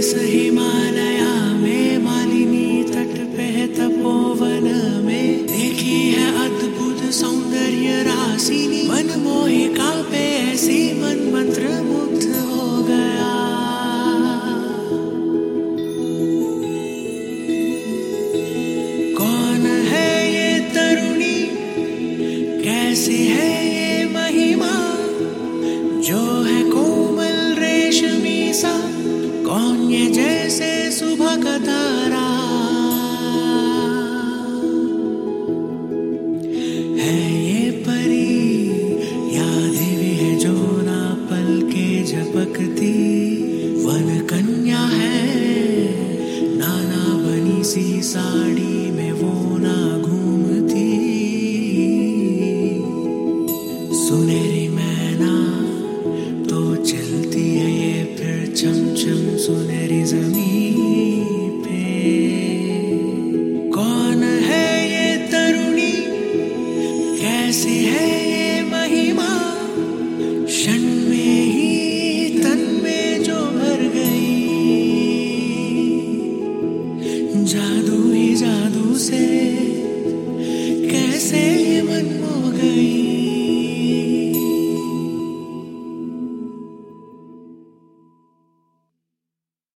हिमालया में मालिनी तट पे तपोवन में देखी है अद्भुत सौंदर्य राशिनी मनमोहिका पे ऐसी मन मंत्र मुग्ध हो गया। कौन है ये तरुणी, कैसी है